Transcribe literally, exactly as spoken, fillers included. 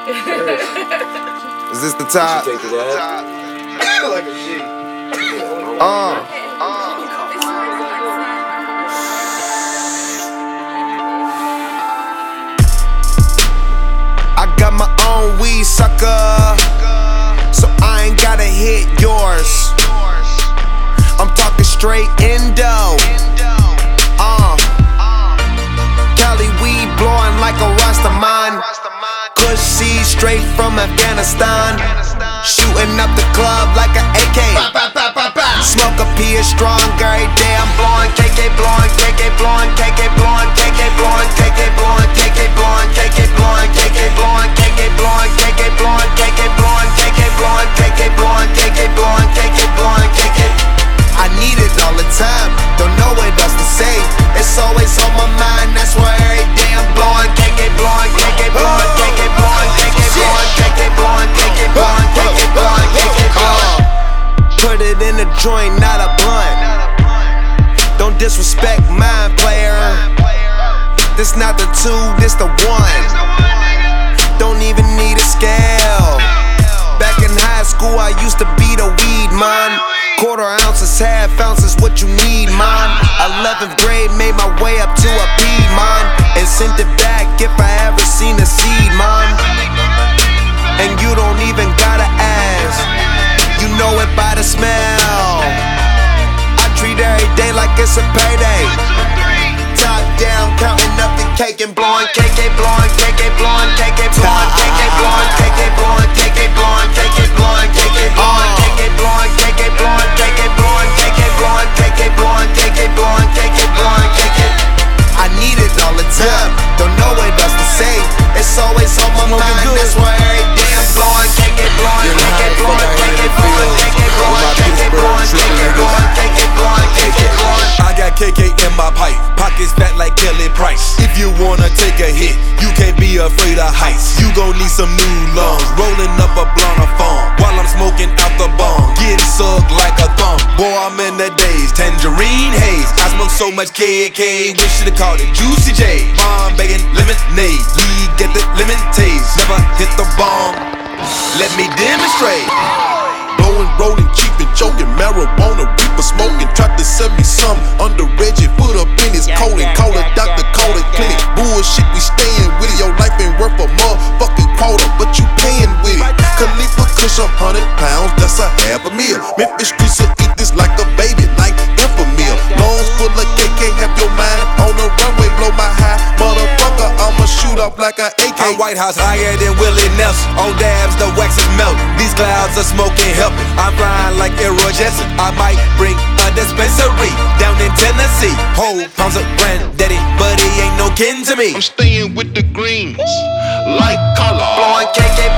Is this the top? Take it out. Like a G. Uh. I got my own weed, sucker, so I ain't gotta hit yours. I'm talking straight Indo. Uh. Cali weed blowing like a Rastaman. Kush seed straight from Afghanistan. Shooting up the club like an A K. Smoke a P is strong every day. I'm blowing K K, blowing K K, blowing K K, blowing K K, blowing K K, blowing K K, blowing K K, blowing K K, blowing K K, blowing K K, blowing K K, blowing K K, blowing K K, blowing K K, blowing K K, blowing K K. I need it all the time. Don't know what else to say. It's always on my mind. That's why every day I'm blowing K K, blowing K K, blowing K K, blowing K K, blowing K K, blowing K K, blowing K K, blowing K K, blowing. Put it in a joint, not a blunt. Don't disrespect mine, player. This not the two, this the one. Don't even need a scale. Back in high school, I used to be the weed man. Quarter ounces, half ounces, what you need, man. eleventh grade, made my way up to a P, man, and sent it back if I ever seen a seed, man. And you don't even gotta ask, you know it by the smell. I treat every day like it's a payday. Top down, counting up the cake and blowing K K, blowing K K, blowing K K, blowing K K, blowing K K, blowing K K, blowing K K, blowing K K, blowing K K, blowing K K, blowing K K, blowing K K, blowing K K, blowing K K, blowing K K, blowing K K. I need it all the time. Don't know what else to say. It's always on my mind. That's why every day I'm blowing K K, blowing K K, blowing K K, blowing K K, blowing K K, blowing K K, blowing K K, blowing K K, blowing. I got K K in my pipe, pockets fat like Kelly Price. If you wanna take a hit, you can't be afraid of heights. You gon' need some new lungs, rolling up a blunt of fun while I'm smoking out the bong, getting sucked like a thumb. Boy, I'm in the days, tangerine haze. I smoke so much K K, we should've called it Juicy J. Bomb bacon lemonade, we get the lemon taste. Never hit the bomb, let me demonstrate. Blowing, rolling, cheap and choking, marijuana, reaper smoking. Tried to sell me some under Reggie, put up in his colon. Call it doctor, call it clinic. Bullshit, we staying with it. Your life ain't worth a motherfucking quarter, but you paying with it. Khalifa Kush, a hundred pounds, that's a half a meal. Memphis streets will eat this like a baby, like Infamil. Lungs full of K K, have your mind on the runway, blow my high. Motherfucker, I'ma shoot up like a A K. I'm White House higher than Willie Nelson. On dabs, the wax is melting. These clouds are smoking helping. I'm flying like Elroy Jetson. I might bring a dispensary down in Tennessee. Whole pounds of granddaddy, but he ain't no kin to me. I'm staying with the greens, like color. Blowing K K,